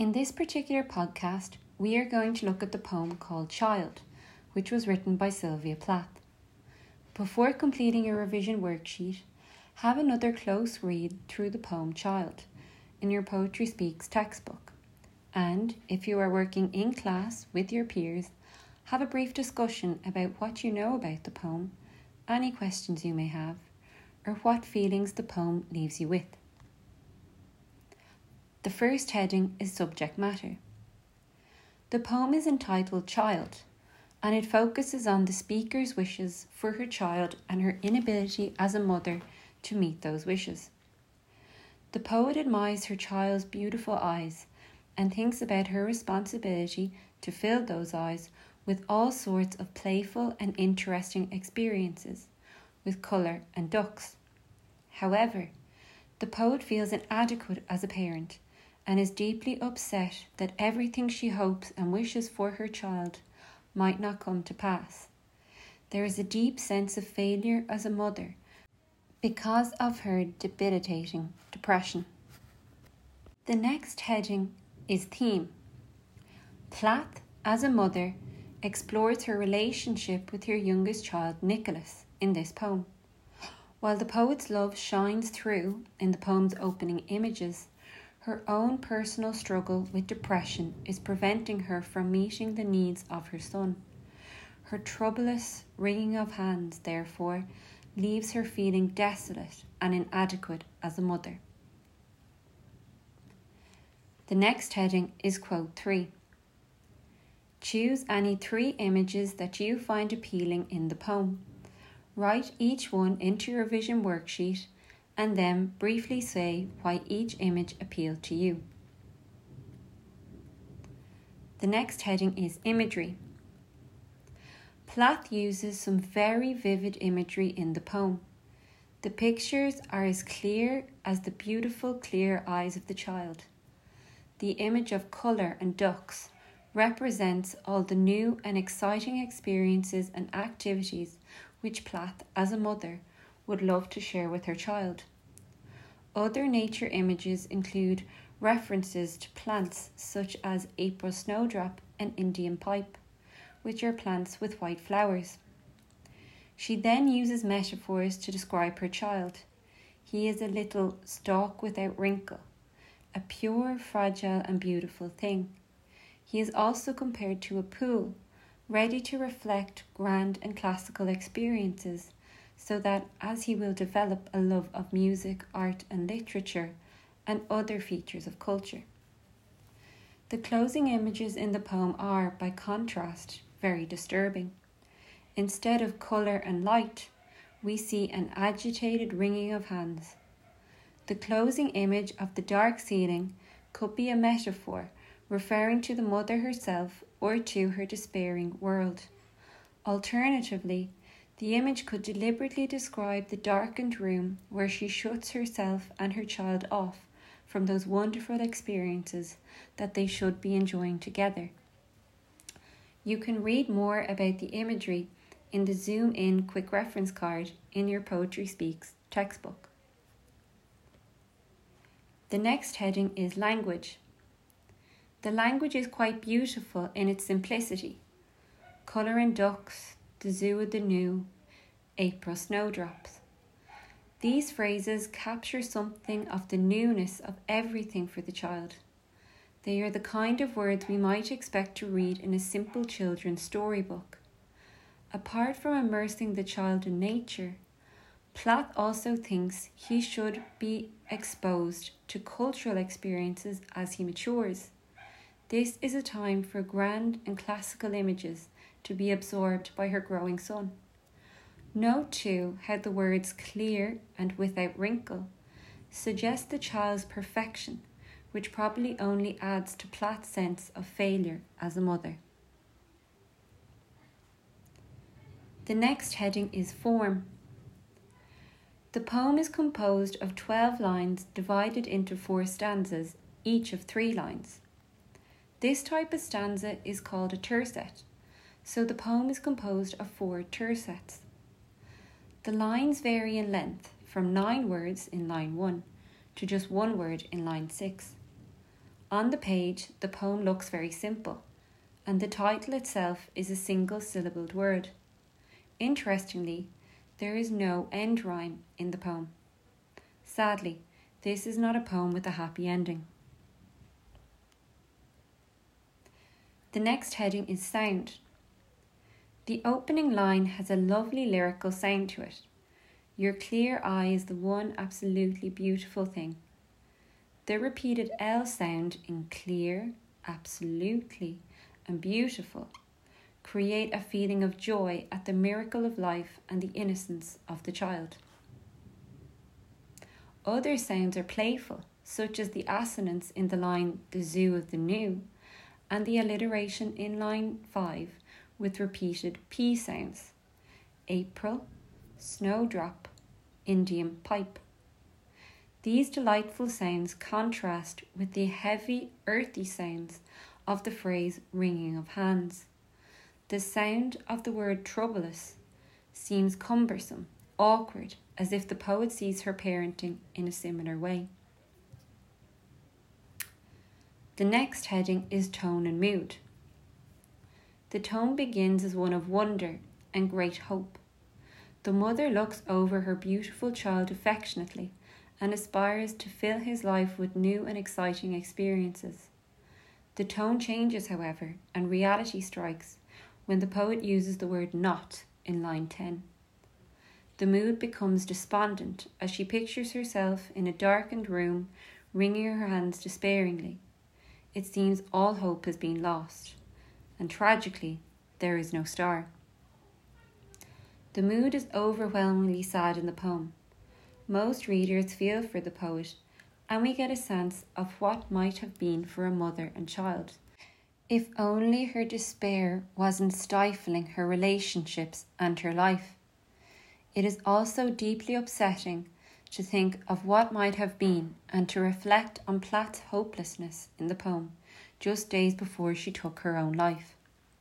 In this particular podcast, we are going to look at the poem called Child, which was written by Sylvia Plath. Before completing your revision worksheet, have another close read through the poem Child in your Poetry Speaks textbook. And if you are working in class with your peers, have a brief discussion about what you know about the poem, any questions you may have, or what feelings the poem leaves you with. The first heading is subject matter. The poem is entitled Child, and it focuses on the speaker's wishes for her child and her inability as a mother to meet those wishes. The poet admires her child's beautiful eyes and thinks about her responsibility to fill those eyes with all sorts of playful and interesting experiences, with colour and ducks. However, the poet feels inadequate as a parent and is deeply upset that everything she hopes and wishes for her child might not come to pass. There is a deep sense of failure as a mother because of her debilitating depression. The next heading is theme. Plath, as a mother, explores her relationship with her youngest child, Nicholas, in this poem. While the poet's love shines through in the poem's opening images, her own personal struggle with depression is preventing her from meeting the needs of her son. Her troublous wringing of hands, therefore, leaves her feeling desolate and inadequate as a mother. The next heading is quote 3. Choose any 3 images that you find appealing in the poem. Write each one into your revision worksheet and then briefly say why each image appealed to you. The next heading is imagery. Plath uses some very vivid imagery in the poem. The pictures are as clear as the beautiful clear eyes of the child. The image of colour and ducks represents all the new and exciting experiences and activities which Plath, as a mother, would love to share with her child. Other nature images include references to plants such as April snowdrop and Indian pipe, which are plants with white flowers. She then uses metaphors to describe her child. He is a little stalk without wrinkle, a pure, fragile and beautiful thing. He is also compared to a pool, ready to reflect grand and classical experiences, so that as he will develop a love of music, art and literature, and other features of culture. The closing images in the poem are, by contrast, very disturbing. Instead of colour and light, we see an agitated wringing of hands. The closing image of the dark ceiling could be a metaphor referring to the mother herself or to her despairing world. Alternatively, the image could deliberately describe the darkened room where she shuts herself and her child off from those wonderful experiences that they should be enjoying together. You can read more about the imagery in the Zoom In quick reference card in your Poetry Speaks textbook. The next heading is language. The language is quite beautiful in its simplicity. Colour and ducks, the zoo of the new, April snowdrops. These phrases capture something of the newness of everything for the child. They are the kind of words we might expect to read in a simple children's storybook. Apart from immersing the child in nature, Plath also thinks he should be exposed to cultural experiences as he matures. This is a time for grand and classical images to be absorbed by her growing son. Note too how the words clear and without wrinkle suggest the child's perfection, which probably only adds to Plath's sense of failure as a mother. The next heading is form. The poem is composed of 12 lines divided into 4 stanzas, each of 3 lines. This type of stanza is called a tercet, so the poem is composed of 4 tercets. The lines vary in length from 9 words in line 1 to just 1 word in line 6. On the page, the poem looks very simple, and the title itself is a single-syllabled word. Interestingly, there is no end rhyme in the poem. Sadly, this is not a poem with a happy ending. The next heading is sound. The opening line has a lovely lyrical sound to it. Your clear eye is the one absolutely beautiful thing. The repeated L sound in clear, absolutely, and beautiful create a feeling of joy at the miracle of life and the innocence of the child. Other sounds are playful, such as the assonance in the line "the zoo of the new" and the alliteration in line 5 with repeated P sounds: April, snowdrop, Indian pipe. These delightful sounds contrast with the heavy, earthy sounds of the phrase "wringing of hands." The sound of the word troublous seems cumbersome, awkward, as if the poet sees her parenting in a similar way. The next heading is tone and mood. The tone begins as one of wonder and great hope. The mother looks over her beautiful child affectionately and aspires to fill his life with new and exciting experiences. The tone changes, however, and reality strikes when the poet uses the word "not" in line 10. The mood becomes despondent as she pictures herself in a darkened room, wringing her hands despairingly. It seems all hope has been lost, and tragically, there is no star. The mood is overwhelmingly sad in the poem. Most readers feel for the poet, and we get a sense of what might have been for a mother and child, if only her despair wasn't stifling her relationships and her life. It is also deeply upsetting to think of what might have been and to reflect on Platt's hopelessness in the poem, just days before she took her own life.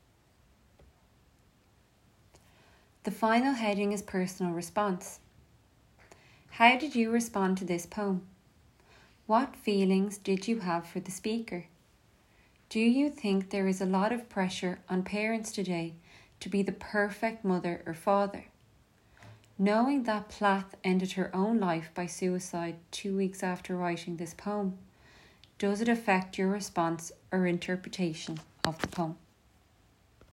The final heading is personal response. How did you respond to this poem? What feelings did you have for the speaker? Do you think there is a lot of pressure on parents today to be the perfect mother or father? Knowing that Plath ended her own life by suicide 2 weeks after writing this poem, does it affect your response or interpretation of the poem?